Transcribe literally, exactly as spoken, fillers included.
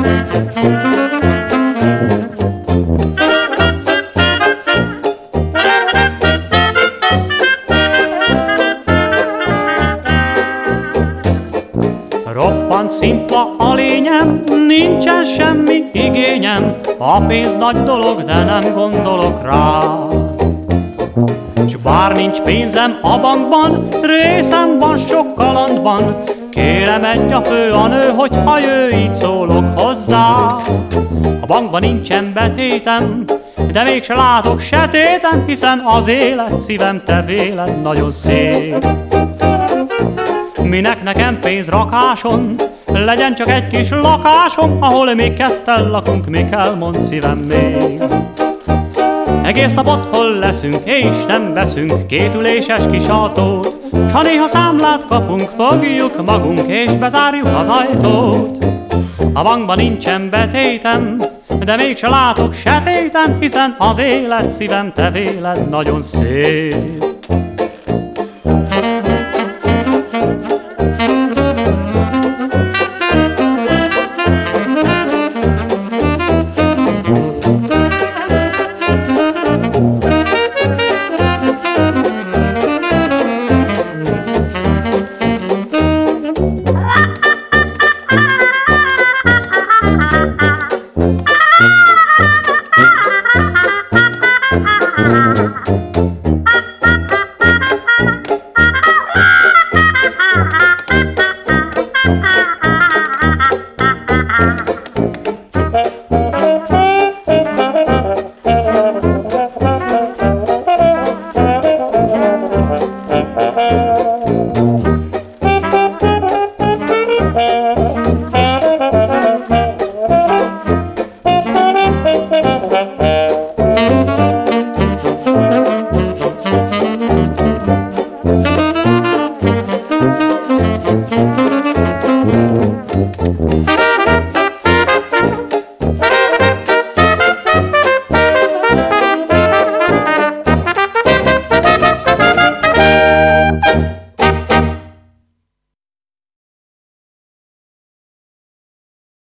Roppant szimpla a lényem, nincsen semmi igényem, a pénz nagy dolog, de nem gondolok rá. S bár nincs pénzem a bankban, részem van sok kalandban, kérem egy a fő a nő, hogy ha jő, így szólok hozzá. A bankban nincsen betétem, de mégse látok se téten, hiszen az élet szívem te véled nagyon szép. Minek nekem pénz rakáson, legyen csak egy kis lakásom, ahol mi ketten lakunk, mi kell, mond szívem még. Egész nap otthon leszünk, és nem veszünk kétüléses kis autót, s ha néha számlát kapunk, fogjuk magunk, és bezárjuk az ajtót. A bankban nincsen betétem, de mégse látok se téten, hiszen az élet szívem te véled nagyon szép.